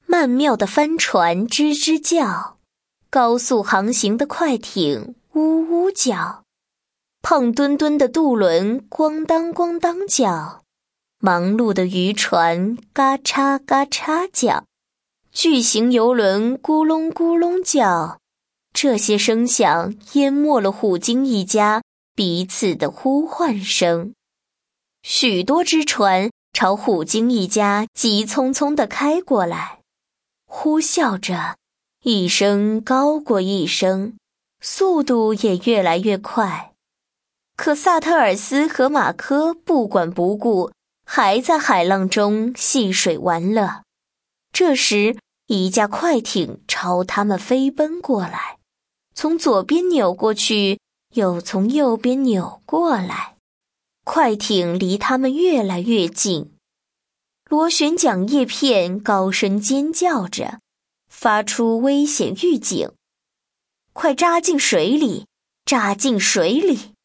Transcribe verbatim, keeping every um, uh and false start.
曼妙的帆船吱吱叫，高速航行的快艇呜呜叫，胖墩墩的渡轮咣当咣当叫，忙碌的渔船嘎嚓嘎嚓叫，巨型游轮咕隆咕隆叫。这些声响淹没了虎鲸一家彼此的呼唤声。许多只船朝虎鲸一家急匆匆地开过来，呼啸着，一声高过一声，速度也越来越快。可萨特尔斯和马科不管不顾，还在海浪中戏水玩乐。这时，一架快艇朝他们飞奔过来，从左边扭过去，又从右边扭过来。快艇离他们越来越近，螺旋桨叶片高声尖叫着，发出危险预警。快扎进水里，扎进水里！